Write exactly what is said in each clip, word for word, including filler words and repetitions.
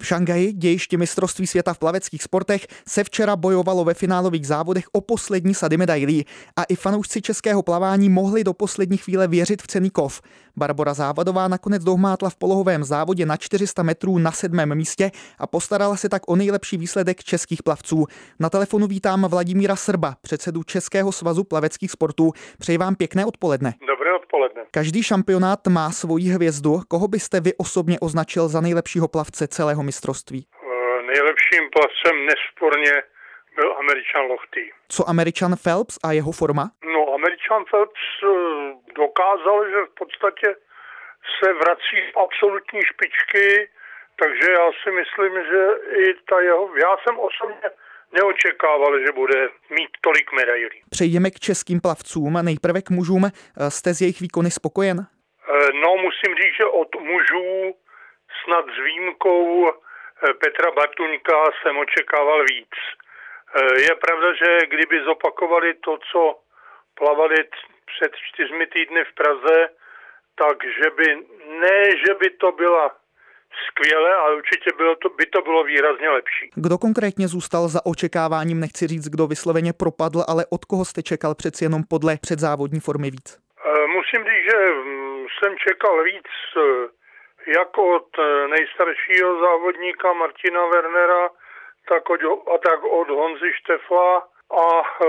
V Šanghaji, dějišti mistrovství světa v plaveckých sportech, se včera bojovalo ve finálových závodech o poslední sady medailí a i fanoušci českého plavání mohli do poslední chvíle věřit v cenný kov. Barbora Závadová nakonec dohmátla v polohovém závodě na čtyři sta metrů na sedmém místě a postarala se tak o nejlepší výsledek českých plavců. Na telefonu vítám Vladimíra Srba, předsedu Českého svazu plaveckých sportů. Přeji vám pěkné odpoledne. Dobré odpoledne. Každý šampionát má svoji hvězdu. Koho byste vy osobně označil za nejlepšího plavce celého mistrovství? Uh, nejlepším plavcem nesporně byl Američan Lochte. Co Američan Phelps a jeho forma? No, Američan Phelps uh, dokázal, že v podstatě se vrací z absolutní špičky, takže já si myslím, že i ta jeho... Já jsem osobně neočekával, že bude mít tolik medailí. Přejdeme k českým plavcům. Nejprve k mužům. Jste z jejich výkony spokojen? No, musím říct, že od mužů snad s výjimkou Petra Bartuňka jsem očekával víc. Je pravda, že kdyby zopakovali to, co plavali před čtyřmi týdny v Praze, takže by, ne, že by to byla skvěle, ale určitě bylo to, by to bylo výrazně lepší. Kdo konkrétně zůstal za očekáváním, nechci říct, kdo vysloveně propadl, ale od koho jste čekal přeci jenom podle předzávodní formy víc? Musím říct, že jsem čekal víc jak od nejstaršího závodníka Martina Wernera, tak od, a tak od Honzy Štefla a e,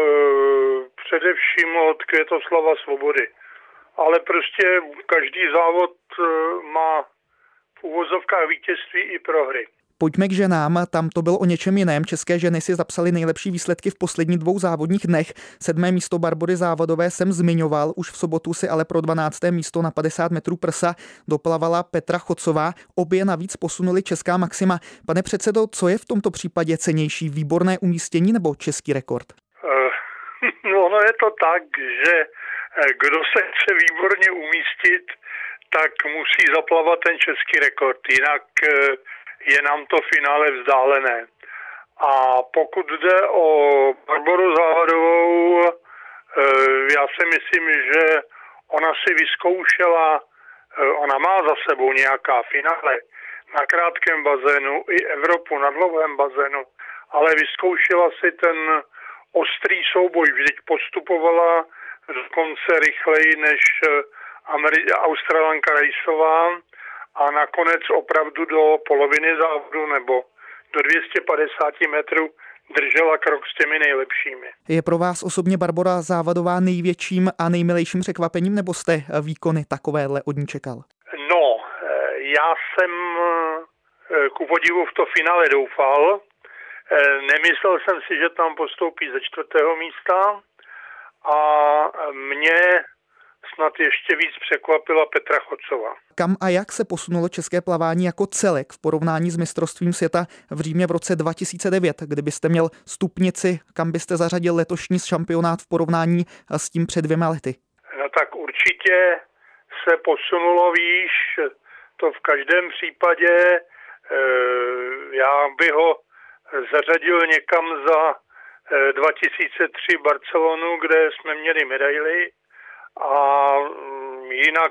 především od Květoslava Svobody. Ale prostě každý závod e, má v uvozovkách vítězství i prohry. Pojďme k ženám, tam to bylo o něčem jiném. České ženy si zapsaly nejlepší výsledky v posledních dvou závodních dnech. Sedmé místo Barbory Závadové jsem zmiňoval, už v sobotu si ale pro dvanácté místo na padesát metrů prsa doplavala Petra Chocová. Obě navíc posunuli česká maxima. Pane předsedo, co je v tomto případě cennější, výborné umístění nebo český rekord? Uh, no, no je to tak, že kdo se chce výborně umístit, tak musí zaplavat ten český rekord, jinak je nám to finále vzdálené. A pokud jde o Barboru Závadovou, já si myslím, že ona si vyzkoušela, ona má za sebou nějaká finále na krátkém bazénu i Evropu na dlouhém bazénu, ale vyzkoušela si ten ostrý souboj, vždyť postupovala dokonce rychleji než Ameri- Australanka Rajsová a nakonec opravdu do poloviny závodu nebo do dvě stě padesát metrů držela krok s těmi nejlepšími. Je pro vás osobně Barbora Závadová největším a nejmilejším překvapením, nebo jste výkony takovéhle od ní čekal? No, já jsem ku podivu v to finále doufal. Nemyslel jsem si, že tam postoupí ze čtvrtého místa a mě snad ještě víc překvapila Petra Chocová. Kam a jak se posunulo české plavání jako celek v porovnání s mistrovstvím světa v Římě v roce dva tisíce devět? Kdybyste měl stupnici, kam byste zařadil letošní šampionát v porovnání s tím před dvěma lety? No tak určitě se posunulo výš, to v každém případě. Já bych ho zařadil někam za dva tisíce tři Barcelonu, kde jsme měli medaily. A jinak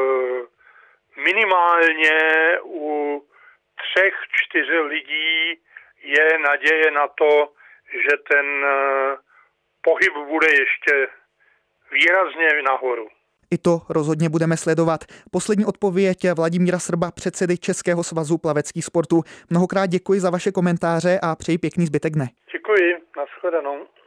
minimálně u třech, čtyř lidí je naděje na to, že ten pohyb bude ještě výrazně nahoru. I to rozhodně budeme sledovat. Poslední odpověď Vladimíra Srba, předsedy Českého svazu plaveckých sportů. Mnohokrát děkuji za vaše komentáře a přeji pěkný zbytek dne. Děkuji, nashledanou.